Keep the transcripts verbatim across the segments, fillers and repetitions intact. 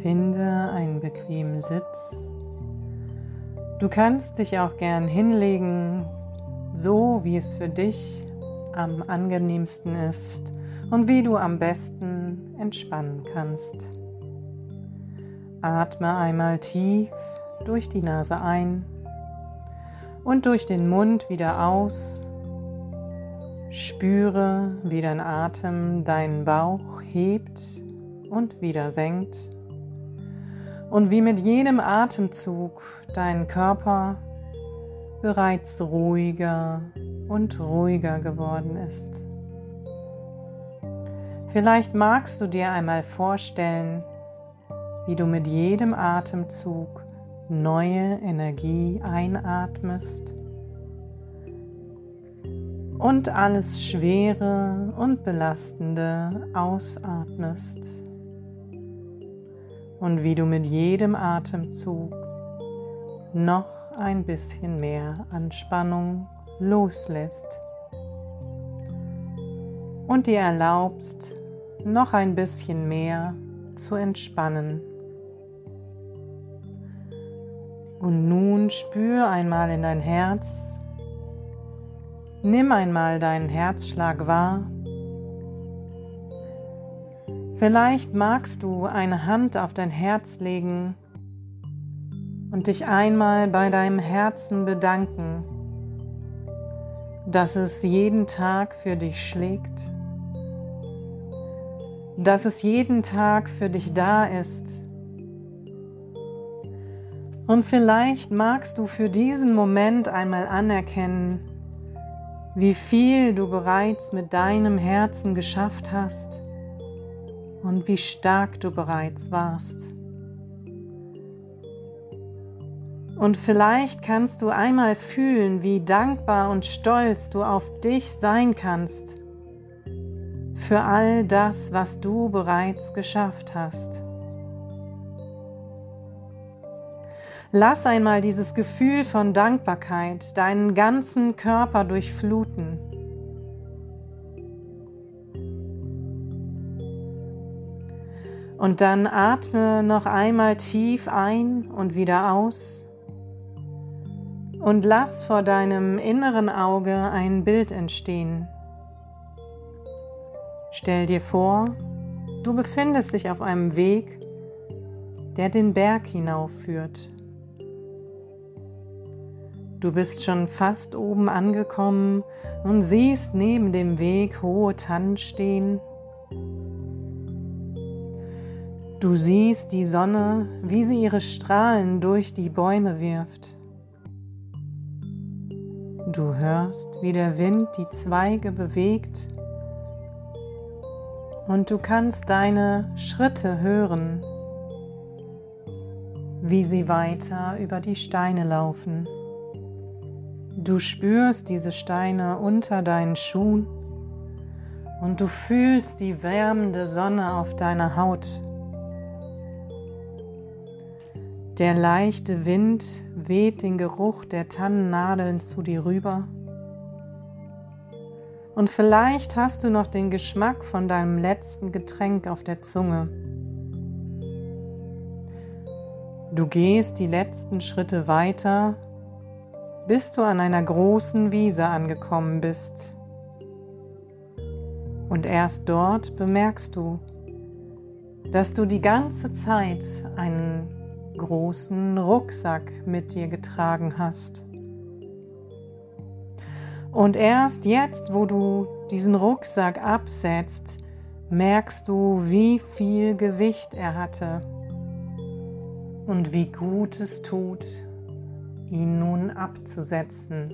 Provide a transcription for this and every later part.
Finde einen bequemen Sitz. Du kannst dich auch gern hinlegen, so wie es für dich am angenehmsten ist und wie du am besten entspannen kannst. Atme einmal tief durch die Nase ein und durch den Mund wieder aus. Spüre, wie dein Atem deinen Bauch hebt und wieder senkt und wie mit jedem Atemzug dein Körper bereits ruhiger und ruhiger geworden ist. Vielleicht magst du dir einmal vorstellen, wie du mit jedem Atemzug neue Energie einatmest und alles Schwere und Belastende ausatmest. Und wie du mit jedem Atemzug noch ein bisschen mehr Anspannung loslässt und dir erlaubst, noch ein bisschen mehr zu entspannen. Und nun spür einmal in dein Herz, nimm einmal deinen Herzschlag wahr. Vielleicht magst du eine Hand auf dein Herz legen und dich einmal bei deinem Herzen bedanken, dass es jeden Tag für dich schlägt, dass es jeden Tag für dich da ist. Und vielleicht magst du für diesen Moment einmal anerkennen, wie viel du bereits mit deinem Herzen geschafft hast und wie stark du bereits warst. Und vielleicht kannst du einmal fühlen, wie dankbar und stolz du auf dich sein kannst für all das, was du bereits geschafft hast. Lass einmal dieses Gefühl von Dankbarkeit deinen ganzen Körper durchfluten. Und dann atme noch einmal tief ein und wieder aus und lass vor deinem inneren Auge ein Bild entstehen. Stell dir vor, du befindest dich auf einem Weg, der den Berg hinaufführt. Du bist schon fast oben angekommen und siehst neben dem Weg hohe Tannen stehen. Du siehst die Sonne, wie sie ihre Strahlen durch die Bäume wirft. Du hörst, wie der Wind die Zweige bewegt und du kannst deine Schritte hören, wie sie weiter über die Steine laufen. Du spürst diese Steine unter deinen Schuhen und du fühlst die wärmende Sonne auf deiner Haut. Der leichte Wind weht den Geruch der Tannennadeln zu dir rüber. Und vielleicht hast du noch den Geschmack von deinem letzten Getränk auf der Zunge. Du gehst die letzten Schritte weiter, bis du an einer großen Wiese angekommen bist. Und erst dort bemerkst du, dass du die ganze Zeit einen großen Rucksack mit dir getragen hast. Und erst jetzt, wo du diesen Rucksack absetzt, merkst du, wie viel Gewicht er hatte und wie gut es tut, ihn nun abzusetzen.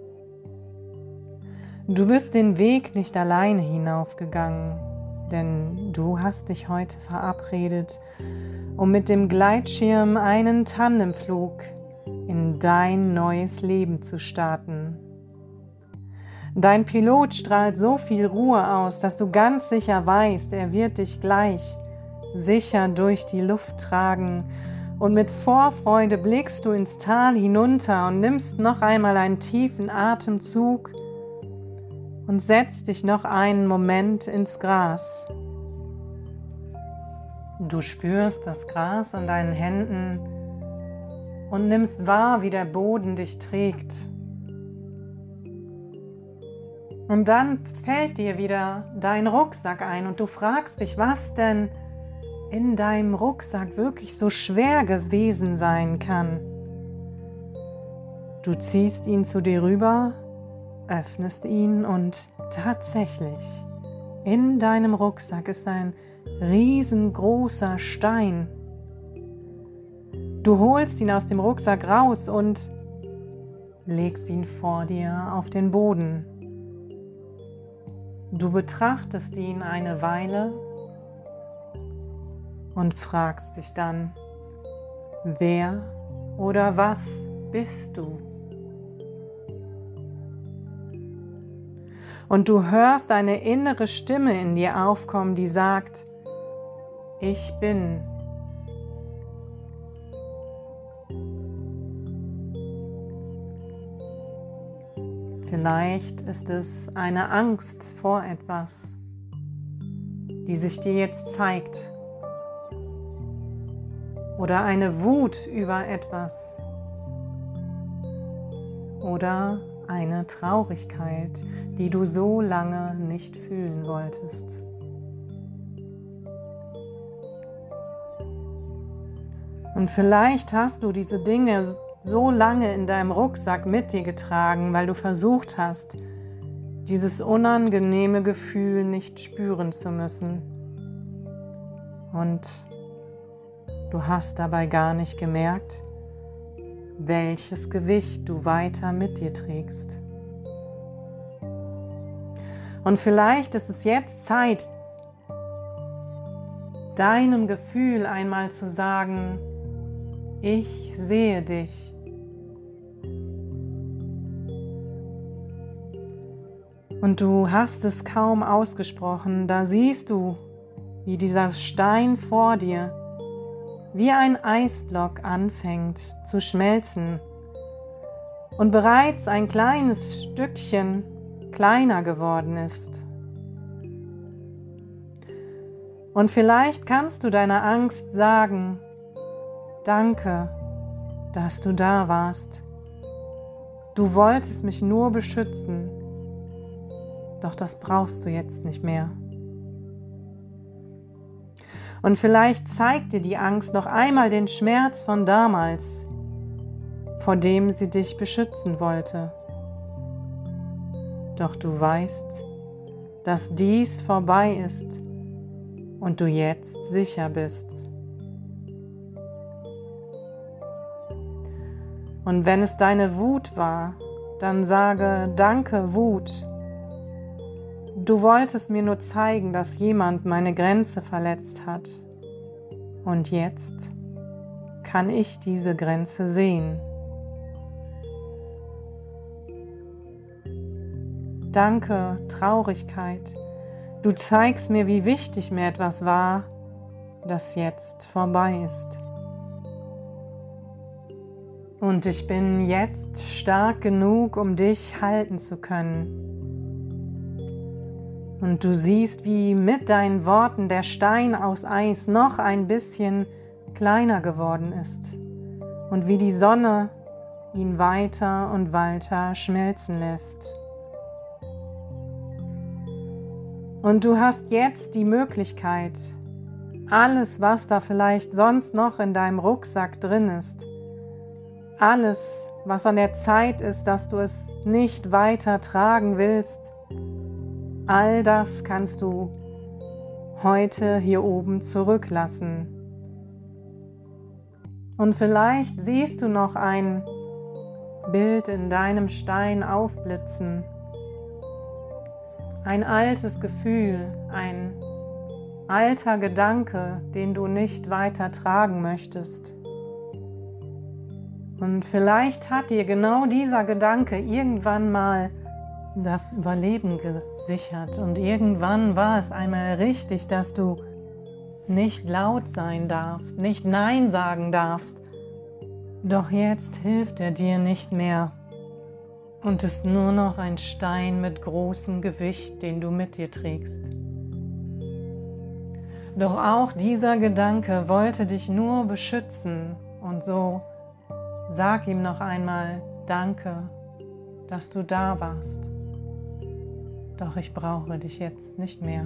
Du bist den Weg nicht alleine hinaufgegangen, denn du hast dich heute verabredet, um mit dem Gleitschirm einen Tandemflug in dein neues Leben zu starten. Dein Pilot strahlt so viel Ruhe aus, dass du ganz sicher weißt, er wird dich gleich sicher durch die Luft tragen. Und mit Vorfreude blickst du ins Tal hinunter und nimmst noch einmal einen tiefen Atemzug und setzt dich noch einen Moment ins Gras. Du spürst das Gras an deinen Händen und nimmst wahr, wie der Boden dich trägt. Und dann fällt dir wieder dein Rucksack ein und du fragst dich, was denn in deinem Rucksack wirklich so schwer gewesen sein kann. Du ziehst ihn zu dir rüber, öffnest ihn und tatsächlich, in deinem Rucksack ist ein riesengroßer Stein. Du holst ihn aus dem Rucksack raus und legst ihn vor dir auf den Boden. Du betrachtest ihn eine Weile und fragst dich dann, wer oder was bist du? Und du hörst eine innere Stimme in dir aufkommen, die sagt, ich bin. Vielleicht ist es eine Angst vor etwas, die sich dir jetzt zeigt. Oder eine Wut über etwas. Oder eine Traurigkeit, die du so lange nicht fühlen wolltest. Und vielleicht hast du diese Dinge so lange in deinem Rucksack mit dir getragen, weil du versucht hast, dieses unangenehme Gefühl nicht spüren zu müssen. Und du hast dabei gar nicht gemerkt, welches Gewicht du weiter mit dir trägst. Und vielleicht ist es jetzt Zeit, deinem Gefühl einmal zu sagen, ich sehe dich. Und du hast es kaum ausgesprochen, da siehst du, wie dieser Stein vor dir wie ein Eisblock anfängt zu schmelzen und bereits ein kleines Stückchen kleiner geworden ist. Und vielleicht kannst du deiner Angst sagen, danke, dass du da warst. Du wolltest mich nur beschützen, doch das brauchst du jetzt nicht mehr. Und vielleicht zeigt dir die Angst noch einmal den Schmerz von damals, vor dem sie dich beschützen wollte. Doch du weißt, dass dies vorbei ist und du jetzt sicher bist. Und wenn es deine Wut war, dann sage, danke Wut. Du wolltest mir nur zeigen, dass jemand meine Grenze verletzt hat. Und jetzt kann ich diese Grenze sehen. Danke, Traurigkeit. Du zeigst mir, wie wichtig mir etwas war, das jetzt vorbei ist. Und ich bin jetzt stark genug, um dich halten zu können. Und du siehst, wie mit deinen Worten der Stein aus Eis noch ein bisschen kleiner geworden ist und wie die Sonne ihn weiter und weiter schmelzen lässt. Und du hast jetzt die Möglichkeit, alles, was da vielleicht sonst noch in deinem Rucksack drin ist, alles, was an der Zeit ist, dass du es nicht weiter tragen willst, all das kannst du heute hier oben zurücklassen. Und vielleicht siehst du noch ein Bild in deinem Stein aufblitzen. Ein altes Gefühl, ein alter Gedanke, den du nicht weiter tragen möchtest. Und vielleicht hat dir genau dieser Gedanke irgendwann mal das Überleben gesichert und irgendwann war es einmal richtig, dass du nicht laut sein darfst, nicht Nein sagen darfst. Doch jetzt hilft er dir nicht mehr und ist nur noch ein Stein mit großem Gewicht, den du mit dir trägst. Doch auch dieser Gedanke wollte dich nur beschützen und so sag ihm noch einmal Danke, dass du da warst. Doch ich brauche dich jetzt nicht mehr.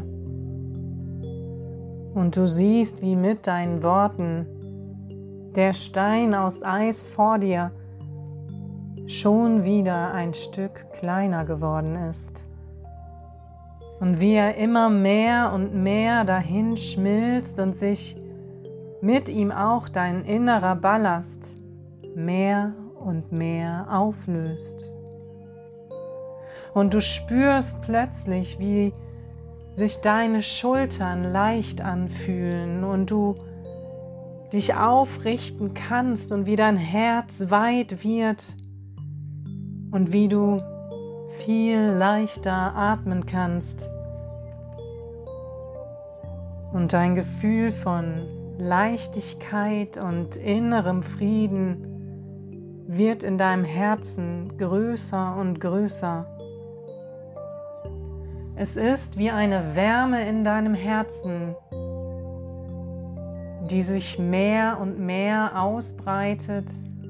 Und du siehst, wie mit deinen Worten der Stein aus Eis vor dir schon wieder ein Stück kleiner geworden ist. Und wie er immer mehr und mehr dahin schmilzt und sich mit ihm auch dein innerer Ballast mehr und mehr auflöst. Und du spürst plötzlich, wie sich deine Schultern leicht anfühlen und du dich aufrichten kannst und wie dein Herz weit wird und wie du viel leichter atmen kannst. Und dein Gefühl von Leichtigkeit und innerem Frieden wird in deinem Herzen größer und größer. Es ist wie eine Wärme in deinem Herzen, die sich mehr und mehr ausbreitet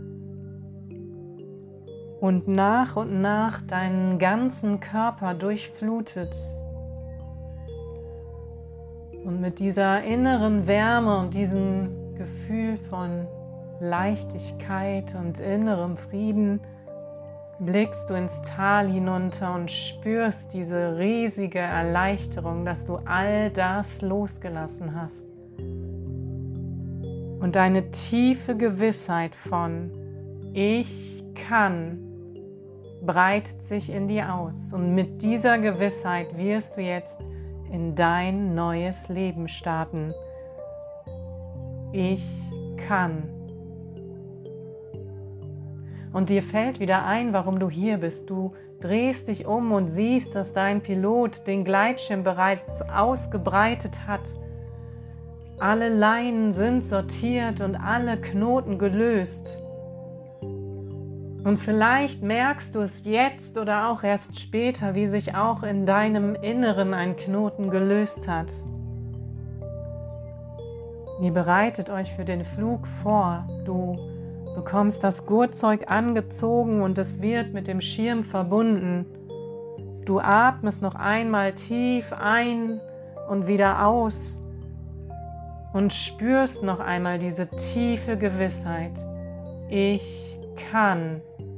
und nach und nach deinen ganzen Körper durchflutet. Und mit dieser inneren Wärme und diesem Gefühl von Leichtigkeit und innerem Frieden blickst du ins Tal hinunter und spürst diese riesige Erleichterung, dass du all das losgelassen hast. Und eine tiefe Gewissheit von Ich kann breitet sich in dir aus. Und mit dieser Gewissheit wirst du jetzt in dein neues Leben starten. Ich kann. Und dir fällt wieder ein, warum du hier bist. Du drehst dich um und siehst, dass dein Pilot den Gleitschirm bereits ausgebreitet hat. Alle Leinen sind sortiert und alle Knoten gelöst. Und vielleicht merkst du es jetzt oder auch erst später, wie sich auch in deinem Inneren ein Knoten gelöst hat. Ihr bereitet euch für den Flug vor. Du bekommst das Gurtzeug angezogen und es wird mit dem Schirm verbunden. Du atmest noch einmal tief ein und wieder aus und spürst noch einmal diese tiefe Gewissheit. Ich kann.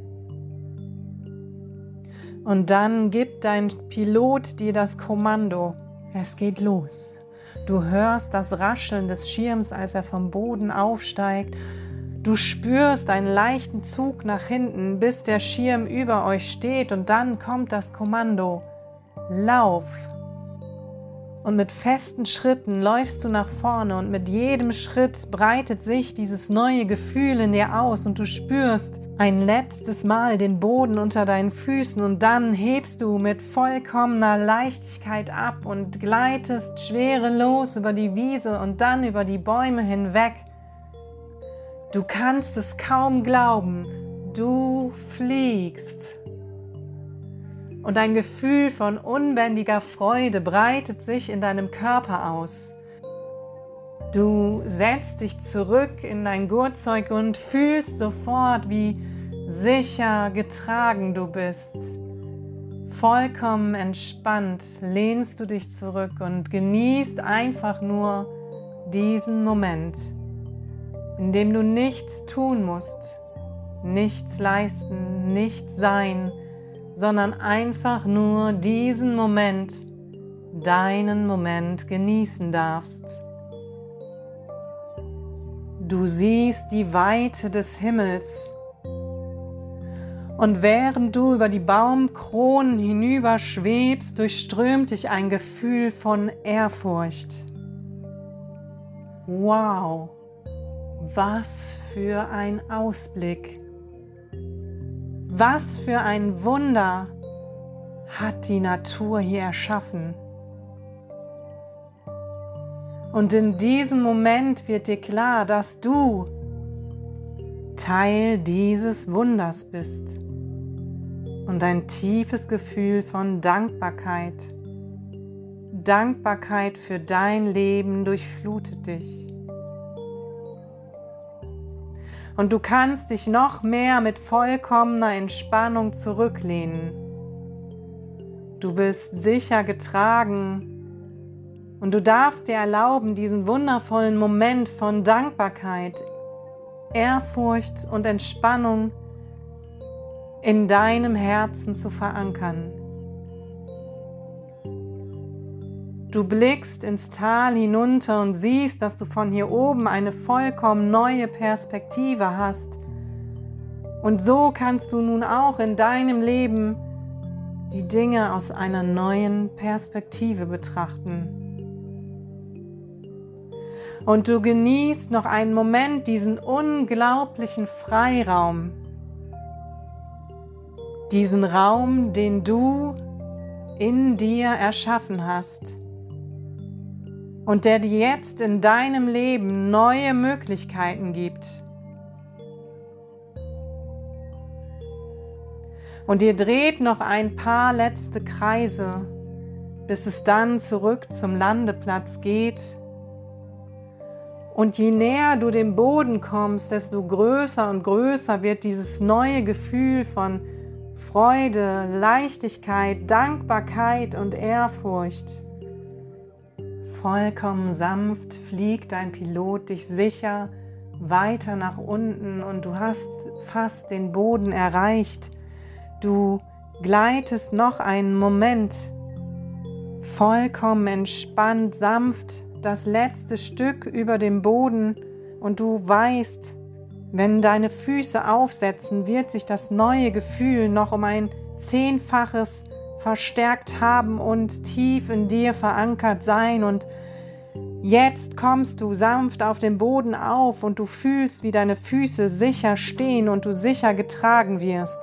Und dann gibt dein Pilot dir das Kommando. Es geht los. Du hörst das Rascheln des Schirms, als er vom Boden aufsteigt. Du spürst einen leichten Zug nach hinten, bis der Schirm über euch steht und dann kommt das Kommando. Lauf! Und mit festen Schritten läufst du nach vorne und mit jedem Schritt breitet sich dieses neue Gefühl in dir aus und du spürst ein letztes Mal den Boden unter deinen Füßen und dann hebst du mit vollkommener Leichtigkeit ab und gleitest schwerelos über die Wiese und dann über die Bäume hinweg. Du kannst es kaum glauben, du fliegst. Und ein Gefühl von unbändiger Freude breitet sich in deinem Körper aus. Du setzt dich zurück in dein Gurtzeug und fühlst sofort, wie sicher getragen du bist. Vollkommen entspannt lehnst du dich zurück und genießt einfach nur diesen Moment, in dem du nichts tun musst, nichts leisten, nichts sein, sondern einfach nur diesen Moment, deinen Moment genießen darfst. Du siehst die Weite des Himmels und während du über die Baumkronen hinüber schwebst, durchströmt dich ein Gefühl von Ehrfurcht. Wow, was für ein Ausblick! Was für ein Wunder hat die Natur hier erschaffen. Und in diesem Moment wird dir klar, dass du Teil dieses Wunders bist. Und ein tiefes Gefühl von Dankbarkeit, Dankbarkeit für dein Leben durchflutet dich. Und du kannst dich noch mehr mit vollkommener Entspannung zurücklehnen. Du bist sicher getragen und du darfst dir erlauben, diesen wundervollen Moment von Dankbarkeit, Ehrfurcht und Entspannung in deinem Herzen zu verankern. Du blickst ins Tal hinunter und siehst, dass du von hier oben eine vollkommen neue Perspektive hast. Und so kannst du nun auch in deinem Leben die Dinge aus einer neuen Perspektive betrachten. Und du genießt noch einen Moment diesen unglaublichen Freiraum. Diesen Raum, den du in dir erschaffen hast. Und der dir jetzt in deinem Leben neue Möglichkeiten gibt. Und ihr dreht noch ein paar letzte Kreise, bis es dann zurück zum Landeplatz geht. Und je näher du dem Boden kommst, desto größer und größer wird dieses neue Gefühl von Freude, Leichtigkeit, Dankbarkeit und Ehrfurcht. Vollkommen sanft fliegt dein Pilot dich sicher weiter nach unten und du hast fast den Boden erreicht. Du gleitest noch einen Moment vollkommen entspannt, sanft das letzte Stück über dem Boden und du weißt, wenn deine Füße aufsetzen, wird sich das neue Gefühl noch um ein Zehnfaches verstärkt haben und tief in dir verankert sein. Und jetzt kommst du sanft auf den Boden auf und du fühlst, wie deine Füße sicher stehen und du sicher getragen wirst.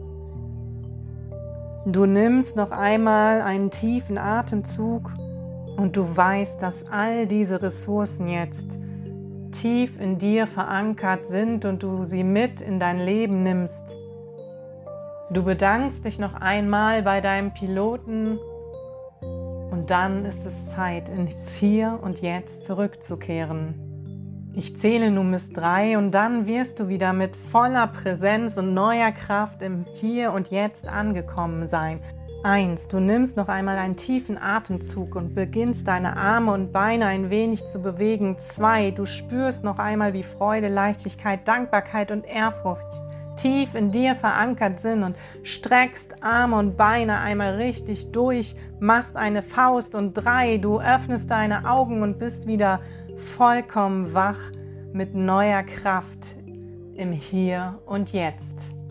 Du nimmst noch einmal einen tiefen Atemzug und du weißt, dass all diese Ressourcen jetzt tief in dir verankert sind und du sie mit in dein Leben nimmst. Du bedankst dich noch einmal bei deinem Piloten und dann ist es Zeit, ins Hier und Jetzt zurückzukehren. Ich zähle nun bis drei und dann wirst du wieder mit voller Präsenz und neuer Kraft im Hier und Jetzt angekommen sein. Eins, du nimmst noch einmal einen tiefen Atemzug und beginnst deine Arme und Beine ein wenig zu bewegen. Zwei, du spürst noch einmal, wie Freude, Leichtigkeit, Dankbarkeit und Ehrfurcht tief in dir verankert sind und streckst Arme und Beine einmal richtig durch, machst eine Faust und drei, du öffnest deine Augen und bist wieder vollkommen wach mit neuer Kraft im Hier und Jetzt.